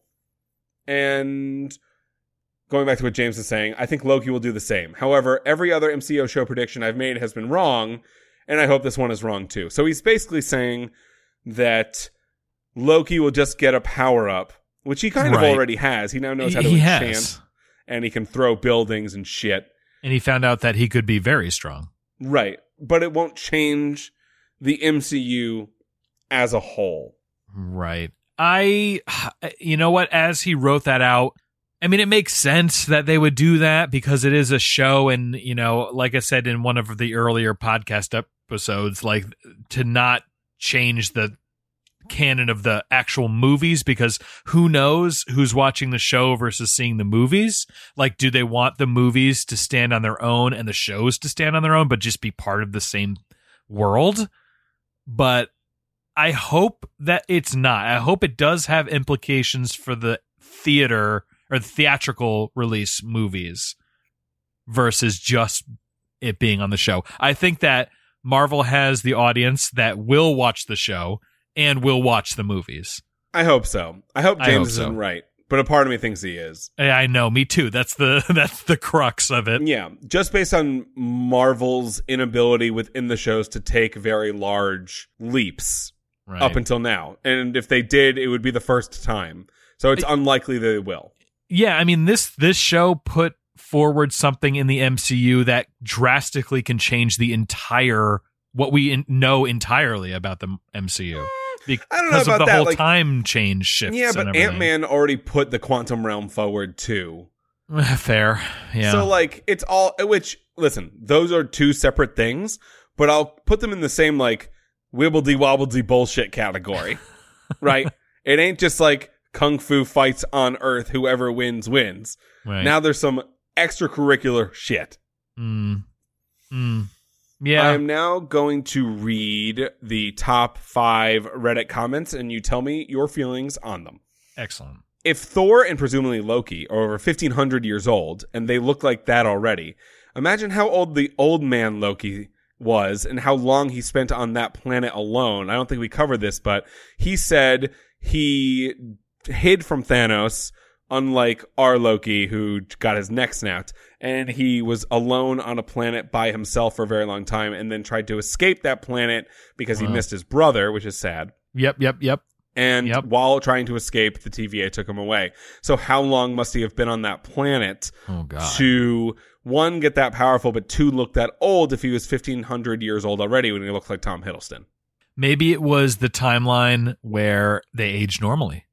And going back to what James is saying, I think Loki will do the same. However, every other M C U show prediction I've made has been wrong, and I hope this one is wrong too. So he's basically saying that Loki will just get a power-up, which he kind Right. of already has. He now knows how to he enchant, has. and he can throw buildings and shit. And he found out that he could be very strong. Right. But it won't change the M C U as a whole. Right. I, you know what, as he wrote that out, I mean, it makes sense that they would do that because it is a show. And, you know, like I said in one of the earlier podcast episodes, like to not change the canon of the actual movies, because who knows who's watching the show versus seeing the movies. Like, do they want the movies to stand on their own and the shows to stand on their own, but just be part of the same world? But I hope that it's not. I hope it does have implications for the theater or the theatrical release movies versus just it being on the show. I think that Marvel has the audience that will watch the show and will watch the movies. I hope so. I hope I James hope isn't so. right, but a part of me thinks he is. Yeah, I know, me too. That's the that's the crux of it. Yeah, just based on Marvel's inability within the shows to take very large leaps Right. up until now. And if they did, it would be the first time. So it's unlikely they will. yeah, I mean, this this show put forward something in the M C U that drastically can change the entire, what we in, know entirely about the M C U. Because I don't know about of the that. whole Like, time change shifts. yeah, and but everything. Ant-Man already put the quantum realm forward too. Fair, yeah. So like it's all, which listen, those are two separate things, but I'll put them in the same like wibbledy wobbledy bullshit category, right? It ain't just like kung fu fights on Earth, whoever wins wins. Right. Now there's some extracurricular shit. Mm. Mm. Yeah. I'm now going to read the top five Reddit comments, and you tell me your feelings on them. Excellent. If Thor and presumably Loki are over fifteen hundred years old, and they look like that already, imagine how old the old man Loki was and how long he spent on that planet alone. I don't think we covered this, but he said he hid from Thanos, unlike our Loki, who got his neck snapped, and he was alone on a planet by himself for a very long time and then tried to escape that planet because he Wow. missed his brother, which is sad. Yep, yep, yep. And Yep. while trying to escape, the T V A took him away. So how long must he have been on that planet Oh, God. to, one, get that powerful, but two, look that old if he was fifteen hundred years old already when he looked like Tom Hiddleston? Maybe it was the timeline where they age normally.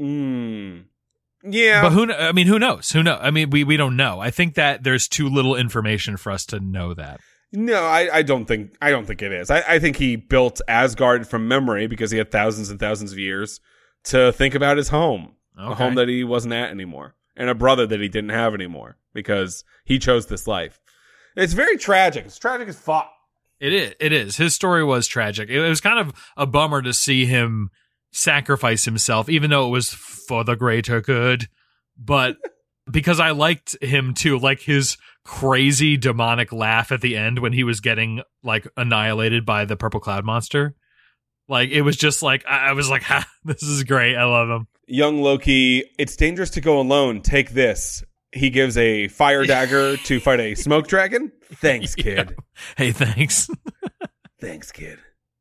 Mm. Yeah. But who? kn- I mean, who knows? Who knows? I mean, we, we don't know. I think that there's too little information for us to know that. No, I, I don't think I don't think it is. I, I think he built Asgard from memory because he had thousands and thousands of years to think about his home, a Okay. home that he wasn't at anymore, and a brother that he didn't have anymore because he chose this life. It's very tragic. It's tragic as fuck. It is. It is. His story was tragic. It was kind of a bummer to see him sacrifice himself, even though it was for the greater good. But because I liked him too, like his crazy demonic laugh at the end when he was getting like annihilated by the purple cloud monster. Like it was just like I, I was like, ha, this is great. I love him. Young Loki, it's dangerous to go alone. Take this. He gives a fire dagger to fight a smoke dragon. Thanks, kid. Yeah. Hey, thanks. Thanks, kid.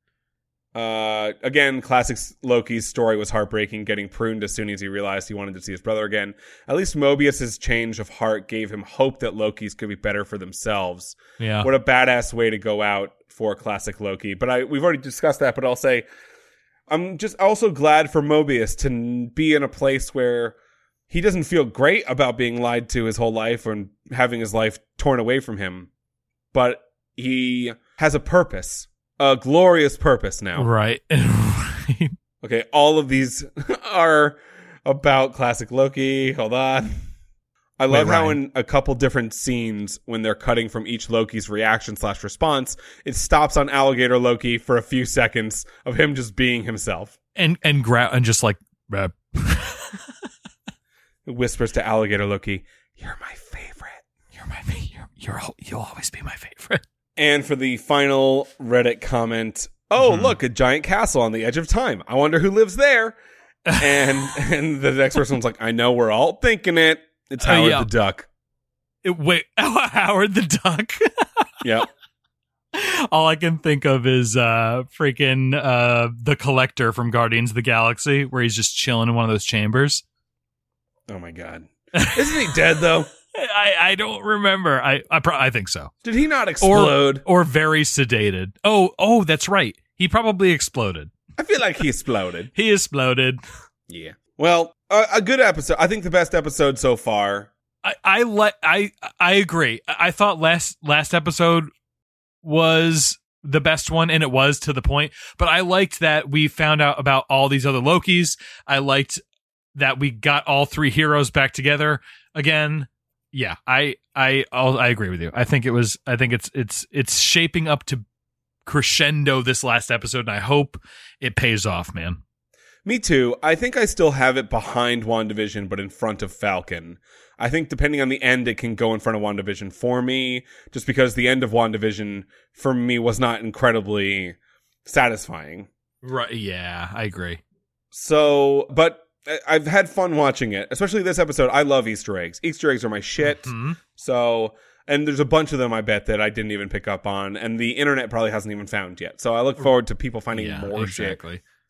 Uh, again, classic Loki's story was heartbreaking, getting pruned as soon as he realized he wanted to see his brother again. At least Mobius's change of heart gave him hope that Loki's could be better for themselves. Yeah. What a badass way to go out for classic Loki. But I we've already discussed that, but I'll say I'm just also glad for Mobius to n- be in a place where he doesn't feel great about being lied to his whole life and having his life torn away from him. But he has a purpose. A glorious purpose now. Right. Okay, all of these are about classic Loki. Hold on. I love Wait, how Ryan. in a couple different scenes, when they're cutting from each Loki's reaction slash response, it stops on Alligator Loki for a few seconds of him just being himself. and and gra- and just like uh, It whispers to Alligator Loki, "You're my favorite." you're my fa- you're, you're al- you'll always be my favorite. And for the final Reddit comment, oh, Mhm. look, a giant castle on the edge of time. I wonder who lives there. And and the next person's like, I know, we're all thinking it. It's Uh, Howard yeah. the Duck. It, wait, Howard the Duck. Yep. All I can think of is uh freaking uh the Collector from Guardians of the Galaxy, where he's just chilling in one of those chambers. Oh my God. Isn't he dead though? I, I don't remember. I I, pro- I think so. Did he not explode? Or very sedated. Oh oh, that's right. He probably exploded. I feel like he exploded. He exploded. Yeah. Well, a, a good episode. I think the best episode so far. I I like I I agree. I I thought last last episode was the best one, and it was to the point. But I liked that we found out about all these other Lokis. I liked that we got all three heroes back together again. Yeah, I I I'll, I agree with you. I think it was. I think it's it's it's shaping up to crescendo this last episode, and I hope it pays off, man. Me too. I think I still have it behind WandaVision, but in front of Falcon. I think depending on the end, it can go in front of WandaVision for me, just because the end of WandaVision for me was not incredibly satisfying. Right? Yeah, I agree. So, but I- I've had fun watching it, especially this episode. I love Easter eggs. Easter eggs are my shit. Mhm. So, and there's a bunch of them, I bet, that I didn't even pick up on, and the internet probably hasn't even found yet. So I look forward to people finding Yeah, more shit exactly.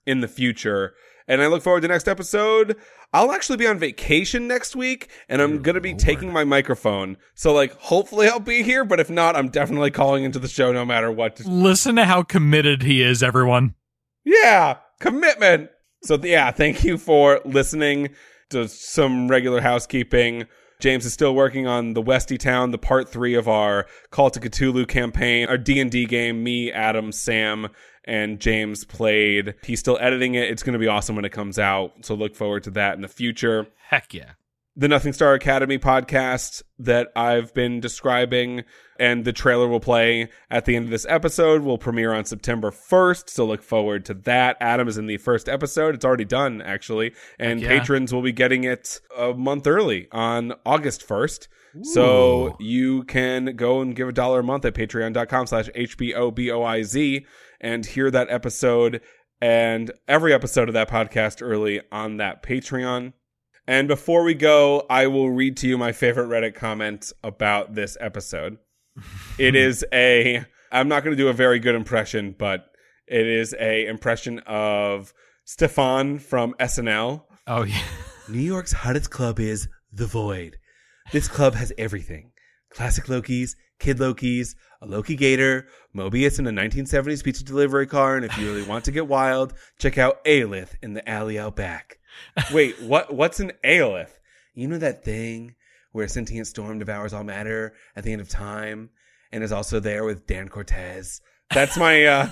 in the future. And I look forward to next episode. I'll actually be on vacation next week, and I'm going to be taking my microphone. So, like, hopefully I'll be here, but if not, I'm definitely calling into the show no matter what. Listen to how committed he is, everyone. Yeah, commitment. So, yeah, thank you for listening to some regular housekeeping. James is still working on the Westy Town, the part three of our Call to Cthulhu campaign, our D and D game. Me, Adam, Sam, and James played. He's still editing it. It's going to be awesome when it comes out. So look forward to that in the future. Heck yeah. The Nothing Star Academy podcast that I've been describing and the trailer will play at the end of this episode will premiere on September first. So look forward to that. Adam is in the first episode. It's already done, actually. And yeah. patrons will be getting it a month early on August first. Ooh. So you can go and give a dollar a month at patreon.com slash HBOBOIZ and hear that episode and every episode of that podcast early on that Patreon. And before we go, I will read to you my favorite Reddit comment about this episode. It is a, I'm not going to do a very good impression, but it is a impression of Stefan from S N L. Oh, yeah. New York's hottest club is The Void. This club has everything. Classic Lokis, Kid Lokis, a Loki Gator, Mobius in a nineteen seventies pizza delivery car, and if you really want to get wild, check out Aelith in the alley out back. Wait, what? What's an Aelith? You know that thing where a sentient storm devours all matter at the end of time and is also there with Dan Cortez? That's my, uh,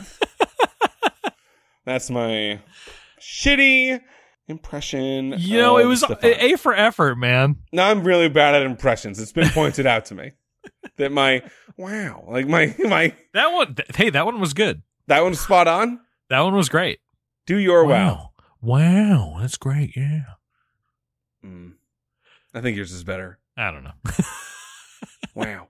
that's my shitty impression. You know, it was Stefan. A for effort, man. No, I'm really bad at impressions. It's been pointed out to me that my, wow, like my, my. That one, th- hey, that one was good. That one's spot on? That one was great. Do your wow. Wow. Wow, that's great, yeah. Mm. I think yours is better. I don't know. Wow.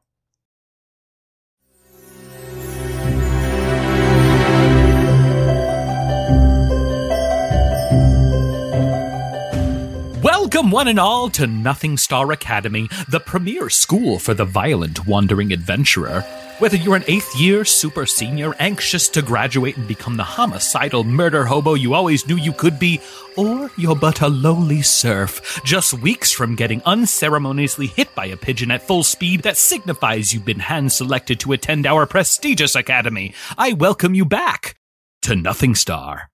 Welcome, one and all, to Nothing Star Academy, the premier school for the violent wandering adventurer. Whether you're an eighth year super senior anxious to graduate and become the homicidal murder hobo you always knew you could be, or you're but a lowly serf, just weeks from getting unceremoniously hit by a pigeon at full speed that signifies you've been hand-selected to attend our prestigious academy, I welcome you back to Nothing Star.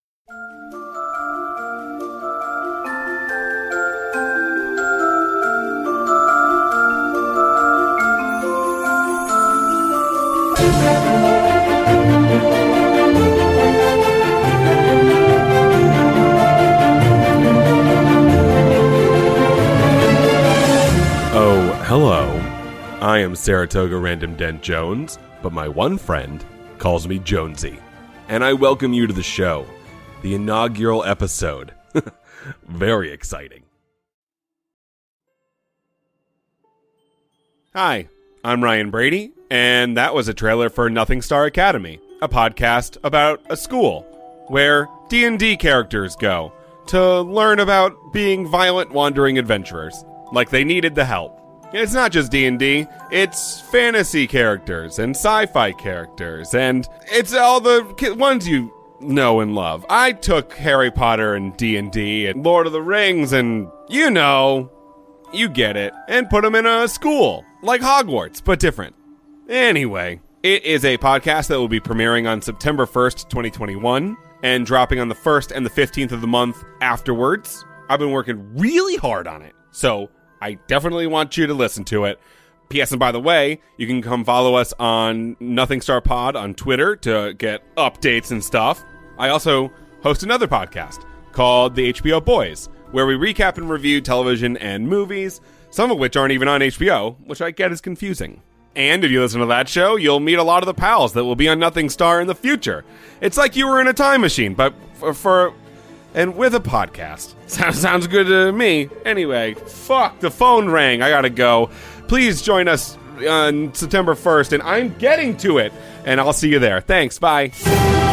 Oh, hello. I am Saratoga Random Dent Jones, but my one friend calls me Jonesy. And I welcome you to the show, the inaugural episode. Very exciting. Hi, I'm Ryan Brady, and that was a trailer for Nothing Star Academy, a podcast about a school where D and D characters go to learn about being violent wandering adventurers, like they needed the help. And it's not just D and D, it's fantasy characters and sci-fi characters, and it's all the ki- ones you know and love. I took Harry Potter and D and D and Lord of the Rings and, you know, you get it, and put them in a school, like Hogwarts, but different. Anyway, it is a podcast that will be premiering on September first, twenty twenty-one, and dropping on the first and the fifteenth of the month afterwards. I've been working really hard on it, so I definitely want you to listen to it. P S. And by the way, you can come follow us on Nothing Star Pod on Twitter to get updates and stuff. I also host another podcast called The H B O Boys, where we recap and review television and movies, some of which aren't even on H B O, which I get is confusing. And if you listen to that show, you'll meet a lot of the pals that will be on Nothing Star in the future. It's like you were in a time machine, but for... for and with a podcast. Sounds, sounds good to me. Anyway, fuck, the phone rang. I gotta go. Please join us on September first, and I'm getting to it. And I'll see you there. Thanks, bye.